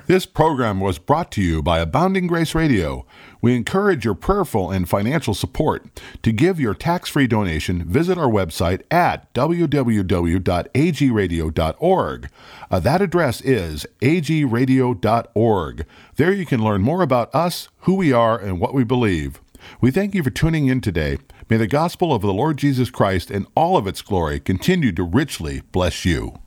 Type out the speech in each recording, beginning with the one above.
This program was brought to you by Abounding Grace Radio. We encourage your prayerful and financial support. To give your tax-free donation, visit our website at www.agradio.org. That address is agradio.org. There you can learn more about us, who we are, and what we believe. We thank you for tuning in today. May the gospel of the Lord Jesus Christ and all of its glory continue to richly bless you.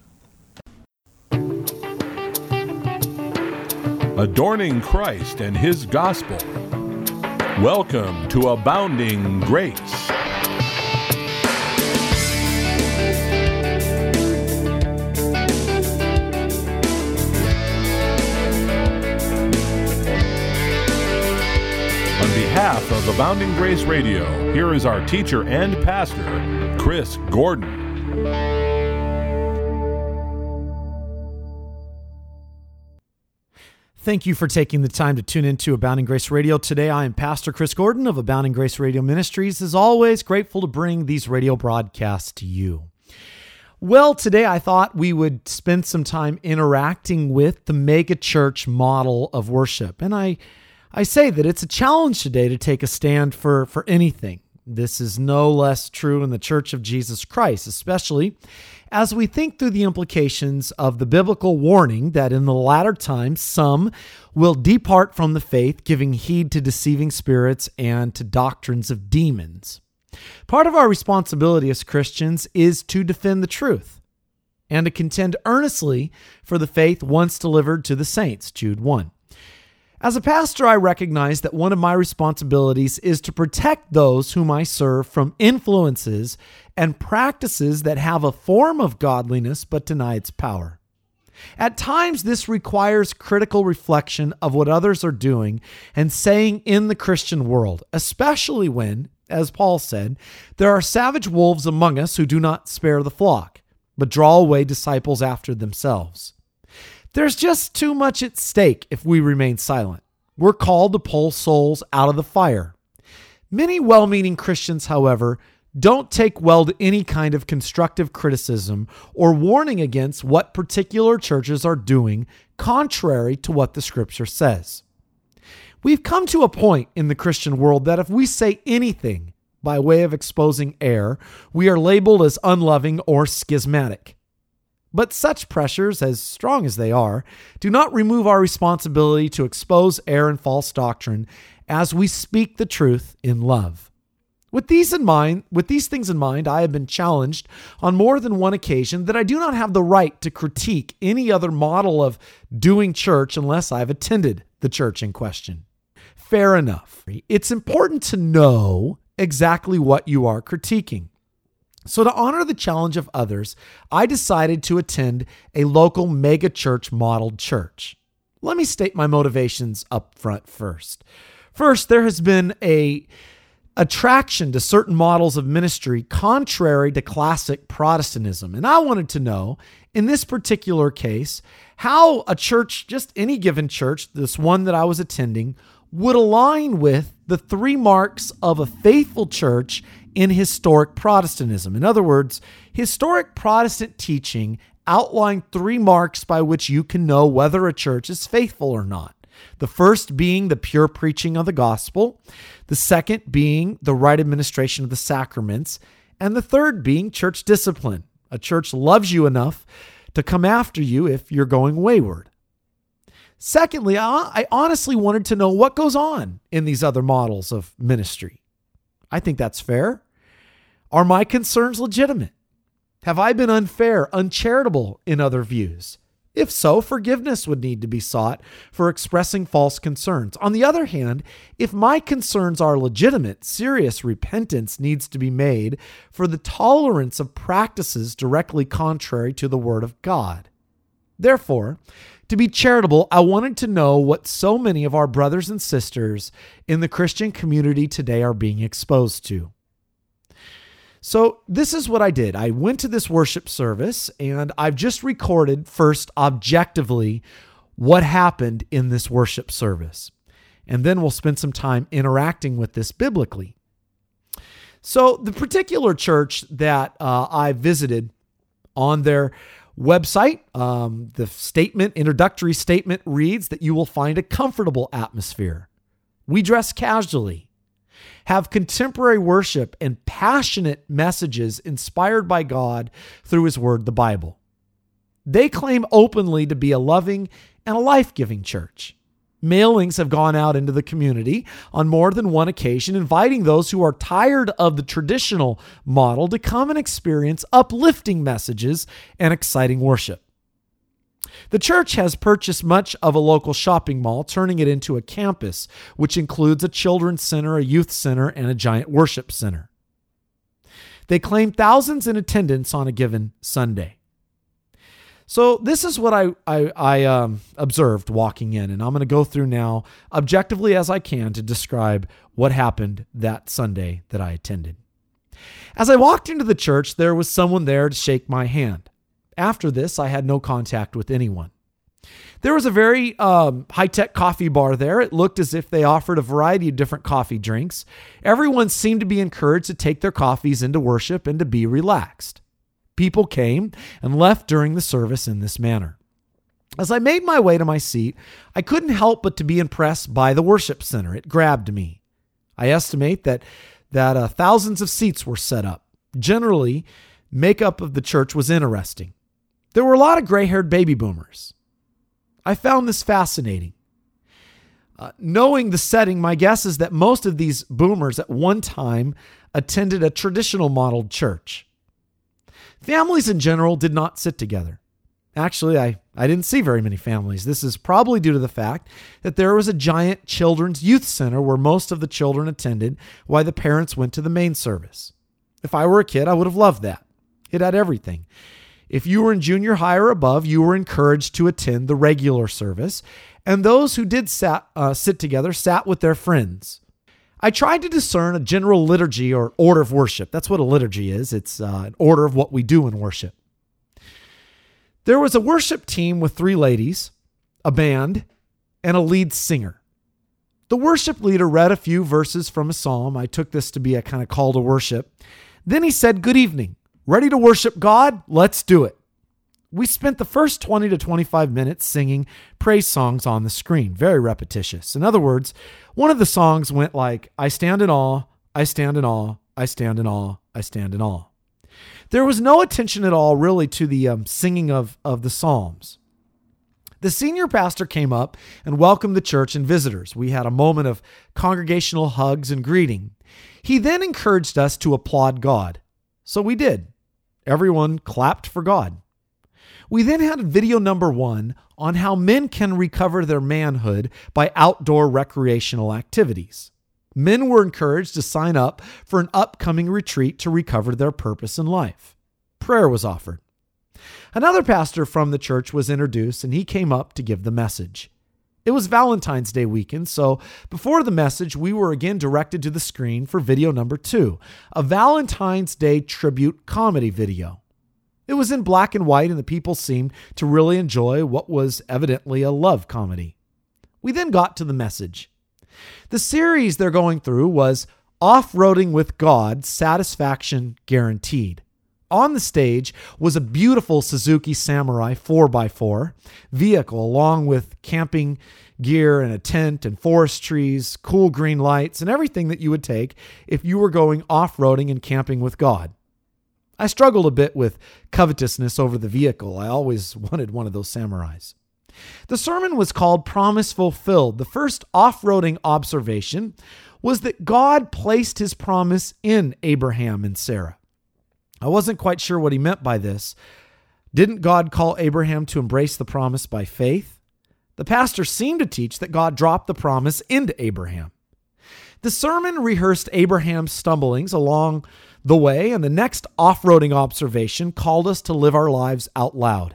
Adorning Christ and His gospel. Welcome to Abounding Grace. On behalf of Abounding Grace Radio, here is our teacher and pastor, Chris Gordon. Thank you for taking the time to tune into Abounding Grace Radio. Today, I am Pastor Chris Gordon of Abounding Grace Radio Ministries. As always, grateful to bring these radio broadcasts to you. Well, today I thought we would spend some time interacting with the megachurch model of worship. And I say that it's a challenge today to take a stand for anything. This is no less true in the Church of Jesus Christ, especially as we think through the implications of the biblical warning that in the latter times some will depart from the faith, giving heed to deceiving spirits and to doctrines of demons. Part of our responsibility as Christians is to defend the truth and to contend earnestly for the faith once delivered to the saints, Jude 1. As a pastor, I recognize that one of my responsibilities is to protect those whom I serve from influences and practices that have a form of godliness but deny its power. At times, this requires critical reflection of what others are doing and saying in the Christian world, especially when, as Paul said, there are savage wolves among us who do not spare the flock, but draw away disciples after themselves. There's just too much at stake if we remain silent. We're called to pull souls out of the fire. Many well-meaning Christians, however, don't take well to any kind of constructive criticism or warning against what particular churches are doing contrary to what the Scripture says. We've come to a point in the Christian world that if we say anything by way of exposing error, we are labeled as unloving or schismatic. But such pressures, as strong as they are, do not remove our responsibility to expose error and false doctrine as we speak the truth in love. With these things in mind, I have been challenged on more than one occasion that I do not have the right to critique any other model of doing church unless I've attended the church in question. Fair enough. It's important to know exactly what you are critiquing. So to honor the challenge of others, I decided to attend a local megachurch modeled church. Let me state my motivations up front first. First, there has been a attraction to certain models of ministry contrary to classic Protestantism. And I wanted to know, in this particular case, how a church, just any given church, this one that I was attending, would align with the three marks of a faithful church in historic Protestantism. In other words, historic Protestant teaching outlined three marks by which you can know whether a church is faithful or not. The first being the pure preaching of the gospel, the second being the right administration of the sacraments, and the third being church discipline. A church loves you enough to come after you if you're going wayward. Secondly, I honestly wanted to know what goes on in these other models of ministry. I think that's fair. Are my concerns legitimate? Have I been unfair, uncharitable in other views? If so, forgiveness would need to be sought for expressing false concerns. On the other hand, if my concerns are legitimate, serious repentance needs to be made for the tolerance of practices directly contrary to the Word of God. Therefore, to be charitable, I wanted to know what so many of our brothers and sisters in the Christian community today are being exposed to. So this is what I did. I went to this worship service and I've just recorded first objectively what happened in this worship service. And then we'll spend some time interacting with this biblically. So the particular church that I visited on their website, the introductory statement reads that you will find a comfortable atmosphere. We dress casually, have contemporary worship, and passionate messages inspired by God through His Word, the Bible. They claim openly to be a loving and a life-giving church. Mailings have gone out into the community on more than one occasion, inviting those who are tired of the traditional model to come and experience uplifting messages and exciting worship. The church has purchased much of a local shopping mall, turning it into a campus, which includes a children's center, a youth center, and a giant worship center. They claim thousands in attendance on a given Sunday. So this is what I observed walking in, and I'm going to go through now objectively as I can to describe what happened that Sunday that I attended. As I walked into the church, there was someone there to shake my hand. After this, I had no contact with anyone. There was a very high-tech coffee bar there. It looked as if they offered a variety of different coffee drinks. Everyone seemed to be encouraged to take their coffees into worship and to be relaxed. People came and left during the service in this manner. As I made my way to my seat, I couldn't help but to be impressed by the worship center. It grabbed me. I estimate that thousands of seats were set up. Generally, makeup of the church was interesting. There were a lot of gray-haired baby boomers. I found this fascinating. Knowing the setting, my guess is that most of these boomers at one time attended a traditional modeled church. Families in general did not sit together. Actually, I didn't see very many families. This is probably due to the fact that there was a giant children's youth center where most of the children attended while the parents went to the main service. If I were a kid, I would have loved that. It had everything. If you were in junior high or above, you were encouraged to attend the regular service, and those who did sit together sat with their friends. I tried to discern a general liturgy or order of worship. That's what a liturgy is. It's an order of what we do in worship. There was a worship team with 3 ladies, a band, and a lead singer. The worship leader read a few verses from a psalm. I took this to be a kind of call to worship. Then he said, "Good evening. Ready to worship God? Let's do it." We spent the first 20 to 25 minutes singing praise songs on the screen, very repetitious. In other words, one of the songs went like, "I stand in awe, I stand in awe, I stand in awe, I stand in awe." There was no attention at all really to the singing of the psalms. The senior pastor came up and welcomed the church and visitors. We had a moment of congregational hugs and greeting. He then encouraged us to applaud God. So we did. Everyone clapped for God. We then had video number 1 on how men can recover their manhood by outdoor recreational activities. Men were encouraged to sign up for an upcoming retreat to recover their purpose in life. Prayer was offered. Another pastor from the church was introduced, and he came up to give the message. It was Valentine's Day weekend, so before the message, we were again directed to the screen for video number 2, a Valentine's Day tribute comedy video. It was in black and white, and the people seemed to really enjoy what was evidently a love comedy. We then got to the message. The series they're going through was Off-Roading with God, Satisfaction Guaranteed. On the stage was a beautiful Suzuki Samurai 4x4 vehicle, along with camping gear and a tent and forest trees, cool green lights, and everything that you would take if you were going off-roading and camping with God. I struggled a bit with covetousness over the vehicle. I always wanted one of those Samurais. The sermon was called Promise Fulfilled. The first off-roading observation was that God placed his promise in Abraham and Sarah. I wasn't quite sure what he meant by this. Didn't God call Abraham to embrace the promise by faith? The pastor seemed to teach that God dropped the promise into Abraham. The sermon rehearsed Abraham's stumblings along the way, and the next off-roading observation called us to live our lives out loud.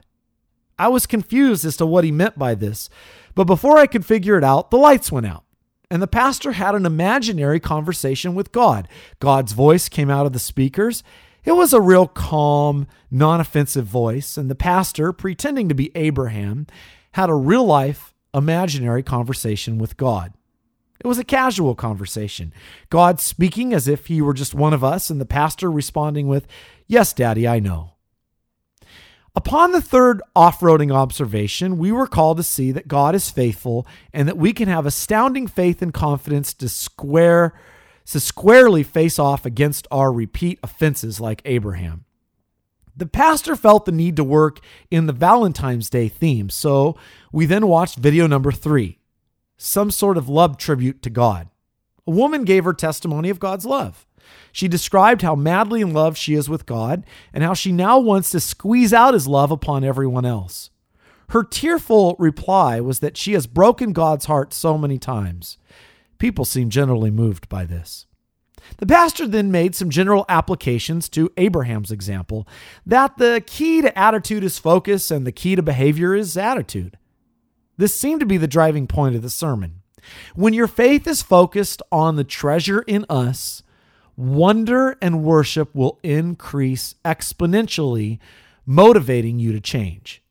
I was confused as to what he meant by this, but before I could figure it out, the lights went out, and the pastor had an imaginary conversation with God. God's voice came out of the speakers. It was a real calm, non-offensive voice, and the pastor, pretending to be Abraham, had a real-life, imaginary conversation with God. It was a casual conversation. God speaking as if he were just one of us, and the pastor responding with, "Yes, Daddy, I know." Upon the third off-roading observation, we were called to see that God is faithful and that we can have astounding faith and confidence to squarely face off against our repeat offenses like Abraham. The pastor felt the need to work in the Valentine's Day theme, so we then watched video number 3, some sort of love tribute to God. A woman gave her testimony of God's love. She described how madly in love she is with God and how she now wants to squeeze out his love upon everyone else. Her tearful reply was that she has broken God's heart so many times. People seem generally moved by this. The pastor then made some general applications to Abraham's example, that the key to attitude is focus and the key to behavior is attitude. This seemed to be the driving point of the sermon. When your faith is focused on the treasure in us, wonder and worship will increase exponentially, motivating you to change.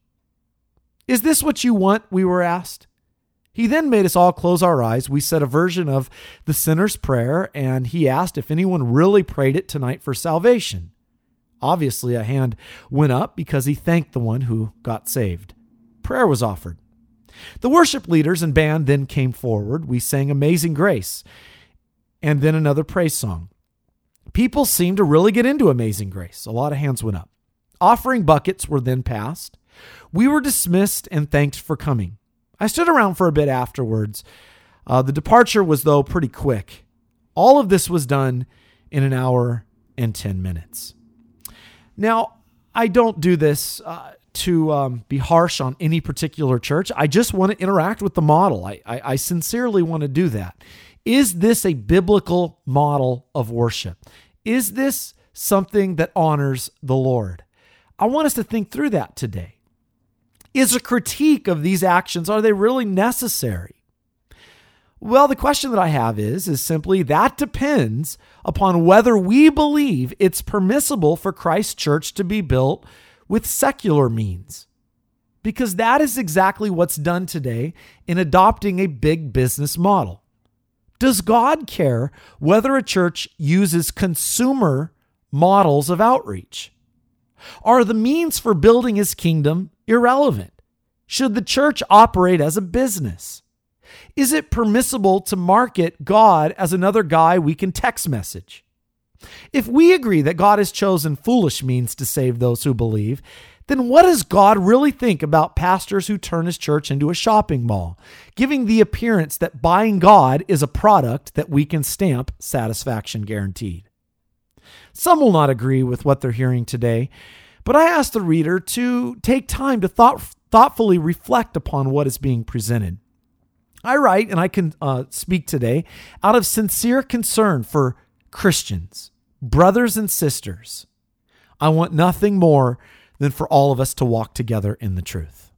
Is this what you want? We were asked. He then made us all close our eyes. We said a version of the sinner's prayer, and he asked if anyone really prayed it tonight for salvation. Obviously, a hand went up because he thanked the one who got saved. Prayer was offered. The worship leaders and band then came forward. We sang Amazing Grace and then another praise song. People seemed to really get into Amazing Grace. A lot of hands went up. Offering buckets were then passed. We were dismissed and thanked for coming. I stood around for a bit afterwards. The departure was, though, pretty quick. All of this was done in an hour and 10 minutes. Now, I don't do this to be harsh on any particular church. I just want to interact with the model. I sincerely want to do that. Is this a biblical model of worship? Is this something that honors the Lord? I want us to think through that today. Is a critique of these actions, are they really necessary? Well, the question that I have is simply that depends upon whether we believe it's permissible for Christ's church to be built with secular means. Because that is exactly what's done today in adopting a big business model. Does God care whether a church uses consumer models of outreach? Are the means for building his kingdom irrelevant? Should the church operate as a business? Is it permissible to market God as another guy we can text message? If we agree that God has chosen foolish means to save those who believe, then what does God really think about pastors who turn his church into a shopping mall, giving the appearance that buying God is a product that we can stamp satisfaction guaranteed? Some will not agree with what they're hearing today, but I ask the reader to take time to thoughtfully reflect upon what is being presented. I write, and I can speak today, out of sincere concern for Christians, brothers and sisters. I want nothing more than for all of us to walk together in the truth.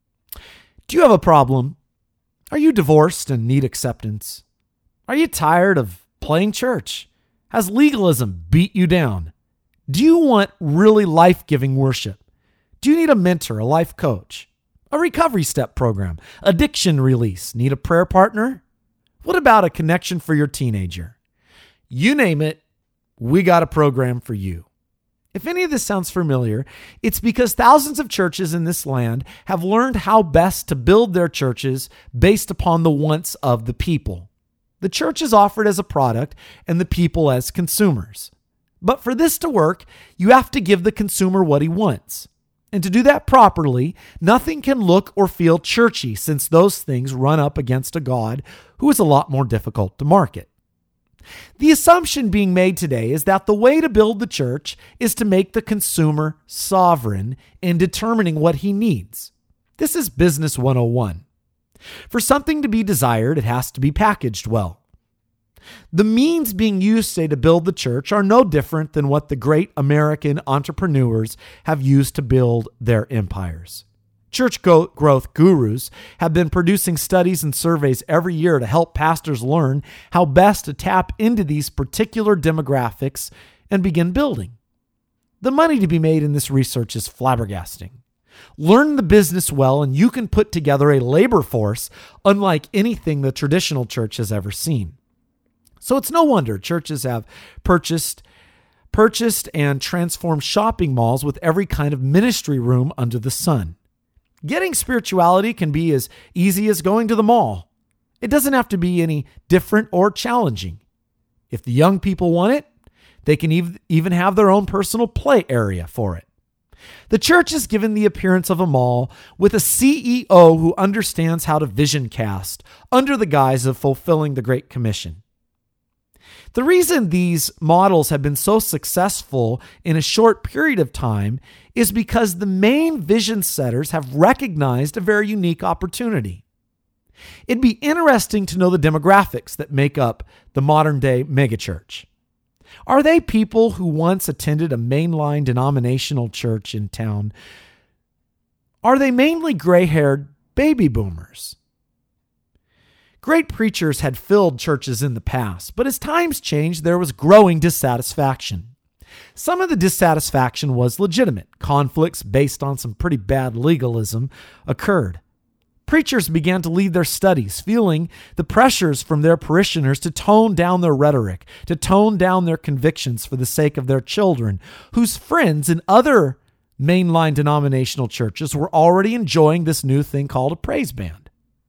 Do you have a problem? Are you divorced and need acceptance? Are you tired of playing church? Has legalism beat you down? Do you want really life-giving worship? Do you need a mentor, a life coach, a recovery step program, addiction release? Need a prayer partner? What about a connection for your teenager? You name it, we got a program for you. If any of this sounds familiar, it's because thousands of churches in this land have learned how best to build their churches based upon the wants of the people. The church is offered as a product and the people as consumers. But for this to work, you have to give the consumer what he wants. And to do that properly, nothing can look or feel churchy, since those things run up against a God who is a lot more difficult to market. The assumption being made today is that the way to build the church is to make the consumer sovereign in determining what he needs. This is Business 101. For something to be desired, it has to be packaged well. The means being used today to build the church are no different than what the great American entrepreneurs have used to build their empires. Church growth gurus have been producing studies and surveys every year to help pastors learn how best to tap into these particular demographics and begin building. The money to be made in this research is flabbergasting. Learn the business well, and you can put together a labor force unlike anything the traditional church has ever seen. So it's no wonder churches have purchased purchased and transformed shopping malls with every kind of ministry room under the sun. Getting spirituality can be as easy as going to the mall. It doesn't have to be any different or challenging. If the young people want it, they can even have their own personal play area for it. The church is given the appearance of a mall with a CEO who understands how to vision cast under the guise of fulfilling the Great Commission. The reason these models have been so successful in a short period of time is because the main vision setters have recognized a very unique opportunity. It'd be interesting to know the demographics that make up the modern-day megachurch. Are they people who once attended a mainline denominational church in town? Are they mainly gray-haired baby boomers? Great preachers had filled churches in the past, but as times changed, there was growing dissatisfaction. Some of the dissatisfaction was legitimate. Conflicts based on some pretty bad legalism occurred. Preachers began to leave their studies, feeling the pressures from their parishioners to tone down their rhetoric, to tone down their convictions for the sake of their children, whose friends in other mainline denominational churches were already enjoying this new thing called a praise band.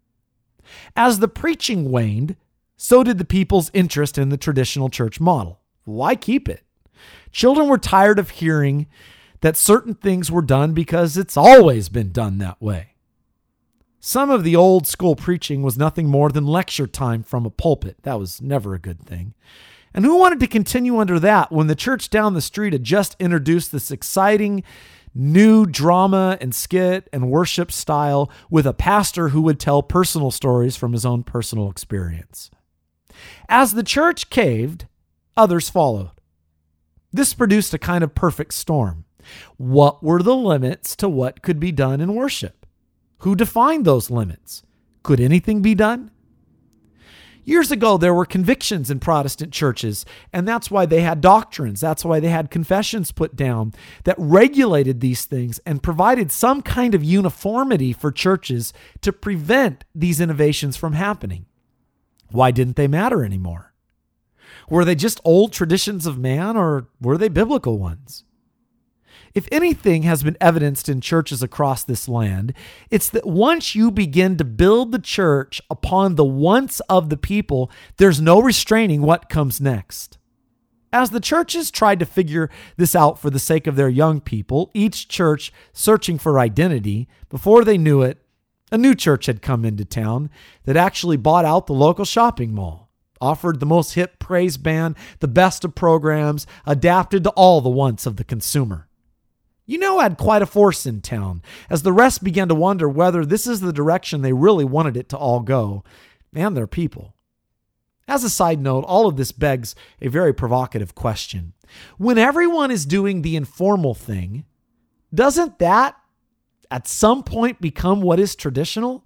As the preaching waned, so did the people's interest in the traditional church model. Why keep it? Children were tired of hearing that certain things were done because it's always been done that way. Some of the old school preaching was nothing more than lecture time from a pulpit. That was never a good thing. And who wanted to continue under that when the church down the street had just introduced this exciting new drama and skit and worship style with a pastor who would tell personal stories from his own personal experience? As the church caved, others followed. This produced a kind of perfect storm. What were the limits to what could be done in worship? Who defined those limits? Could anything be done? Years ago, there were convictions in Protestant churches, and that's why they had doctrines. That's why they had confessions put down that regulated these things and provided some kind of uniformity for churches to prevent these innovations from happening. Why didn't they matter anymore? Were they just old traditions of man, or were they biblical ones? If anything has been evidenced in churches across this land, it's that once you begin to build the church upon the wants of the people, there's no restraining what comes next. As the churches tried to figure this out for the sake of their young people, each church searching for identity, before they knew it, a new church had come into town that actually bought out the local shopping mall, offered the most hip praise band, the best of programs, adapted to all the wants of the consumer. Had quite a force in town, as the rest began to wonder whether this is the direction they really wanted it to all go, and their people. As a side note, all of this begs a very provocative question. When everyone is doing the informal thing, doesn't that at some point become what is traditional?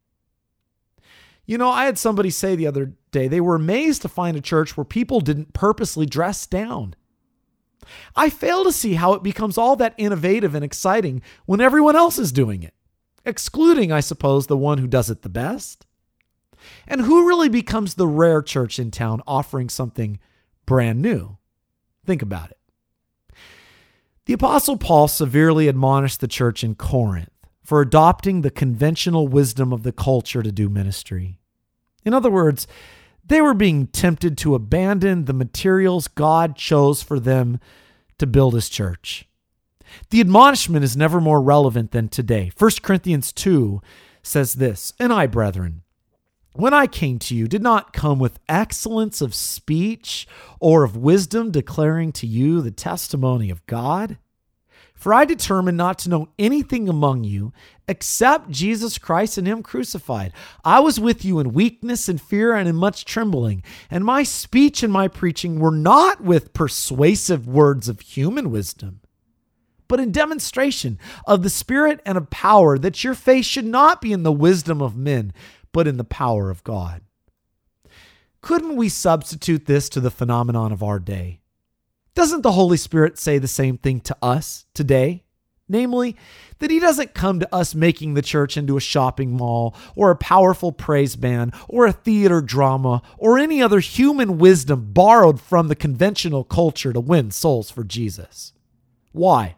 I had somebody say the other day they were amazed to find a church where people didn't purposely dress down. I fail to see how it becomes all that innovative and exciting when everyone else is doing it, excluding, I suppose, the one who does it the best. And who really becomes the rare church in town offering something brand new? Think about it. The Apostle Paul severely admonished the church in Corinth for adopting the conventional wisdom of the culture to do ministry. In other words, they were being tempted to abandon the materials God chose for them to build his church. The admonishment is never more relevant than today. 1 Corinthians 2 says this, "And I, brethren, when I came to you, did not come with excellence of speech or of wisdom, declaring to you the testimony of God. For I determined not to know anything among you except Jesus Christ and him crucified. I was with you in weakness and fear and in much trembling. And my speech and my preaching were not with persuasive words of human wisdom, but in demonstration of the Spirit and of power, that your faith should not be in the wisdom of men, but in the power of God." Couldn't we substitute this to the phenomenon of our day? Doesn't the Holy Spirit say the same thing to us today? Namely, that he doesn't come to us making the church into a shopping mall or a powerful praise band or a theater drama or any other human wisdom borrowed from the conventional culture to win souls for Jesus. Why?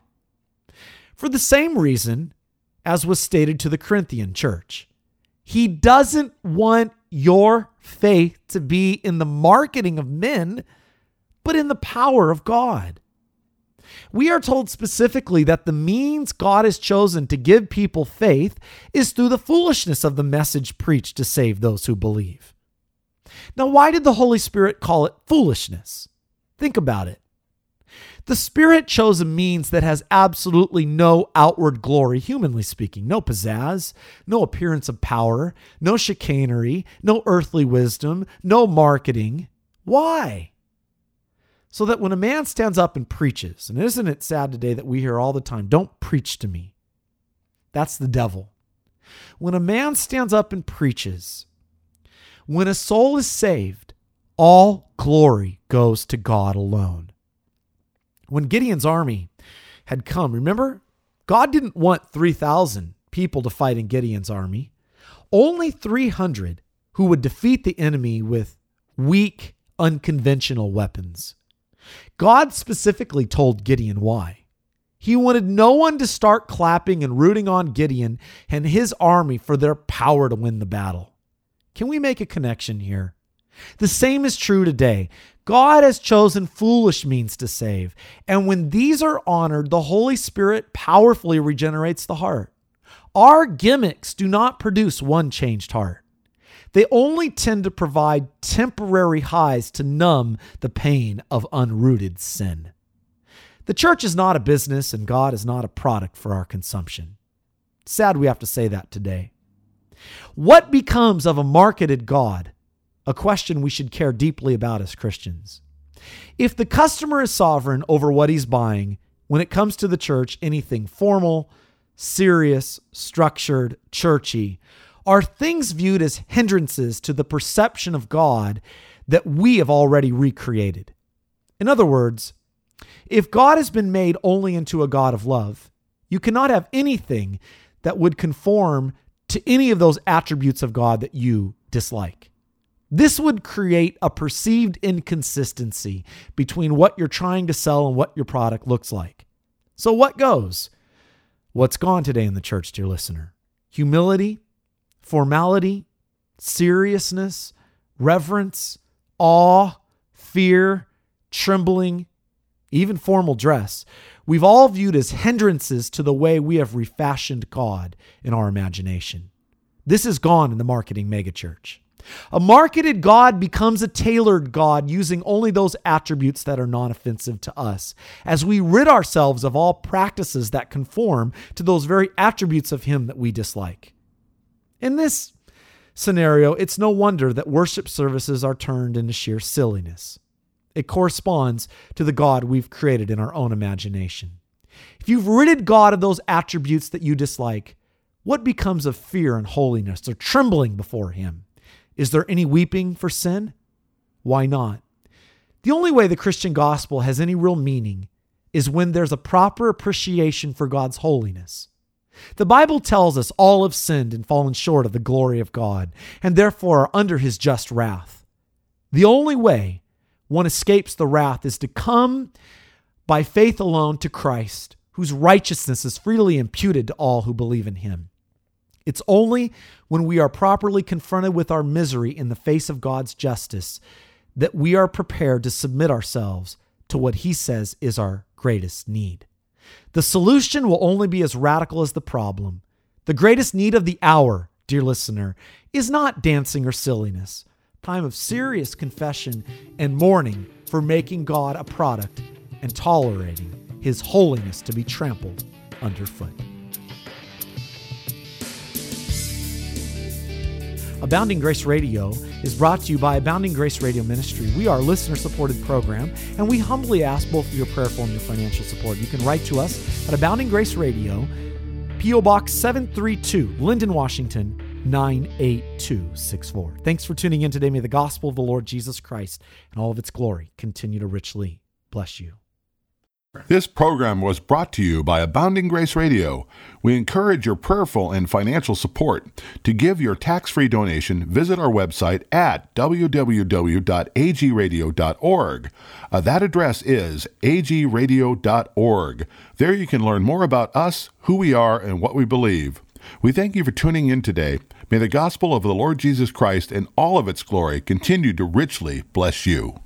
For the same reason as was stated to the Corinthian church. He doesn't want your faith to be in the marketing of men, but in the power of God. We are told specifically that the means God has chosen to give people faith is through the foolishness of the message preached to save those who believe. Now, why did the Holy Spirit call it foolishness? Think about it. The Spirit chose a means that has absolutely no outward glory, humanly speaking. No pizzazz, no appearance of power, no chicanery, no earthly wisdom, no marketing. Why? So that when a man stands up and preaches, and isn't it sad today that we hear all the time, don't preach to me. That's the devil. When a man stands up and preaches, when a soul is saved, all glory goes to God alone. When Gideon's army had come, remember, God didn't want 3,000 people to fight in Gideon's army. Only 300 who would defeat the enemy with weak, unconventional weapons. God specifically told Gideon why. He wanted no one to start clapping and rooting on Gideon and his army for their power to win the battle. Can we make a connection here? The same is true today. God has chosen foolish means to save, and when these are honored, the Holy Spirit powerfully regenerates the heart. Our gimmicks do not produce one changed heart. They only tend to provide temporary highs to numb the pain of unrooted sin. The church is not a business, and God is not a product for our consumption. Sad we have to say that today. What becomes of a marketed God? A question we should care deeply about as Christians. If the customer is sovereign over what he's buying, when it comes to the church, anything formal, serious, structured, churchy, are things viewed as hindrances to the perception of God that we have already recreated. In other words, if God has been made only into a God of love, you cannot have anything that would conform to any of those attributes of God that you dislike. This would create a perceived inconsistency between what you're trying to sell and what your product looks like. So what goes? What's gone today in the church, dear listener? Humility, formality, seriousness, reverence, awe, fear, trembling, even formal dress. We've all viewed as hindrances to the way we have refashioned God in our imagination. This is gone in the marketing megachurch. A marketed God becomes a tailored God using only those attributes that are non-offensive to us, as we rid ourselves of all practices that conform to those very attributes of Him that we dislike. In this scenario, it's no wonder that worship services are turned into sheer silliness. It corresponds to the God we've created in our own imagination. If you've ridded God of those attributes that you dislike, what becomes of fear and holiness or trembling before Him? Is there any weeping for sin? Why not? The only way the Christian gospel has any real meaning is when there's a proper appreciation for God's holiness. The Bible tells us all have sinned and fallen short of the glory of God, and therefore are under His just wrath. The only way one escapes the wrath is to come by faith alone to Christ, whose righteousness is freely imputed to all who believe in Him. It's only when we are properly confronted with our misery in the face of God's justice that we are prepared to submit ourselves to what He says is our greatest need. The solution will only be as radical as the problem. The greatest need of the hour, dear listener, is not dancing or silliness. Time of serious confession and mourning for making God a product and tolerating His holiness to be trampled underfoot. Abounding Grace Radio is brought to you by Abounding Grace Radio Ministry. We are a listener-supported program, and we humbly ask both for your prayerful and your financial support. You can write to us at Abounding Grace Radio, P.O. Box 732, Linden, Washington, 98264. Thanks for tuning in today. May the gospel of the Lord Jesus Christ and all of its glory continue to richly bless you. This program was brought to you by Abounding Grace Radio. We encourage your prayerful and financial support. To give your tax-free donation, visit our website at www.agradio.org. That address is agradio.org. There you can learn more about us, who we are, and what we believe. We thank you for tuning in today. May the gospel of the Lord Jesus Christ and all of its glory continue to richly bless you.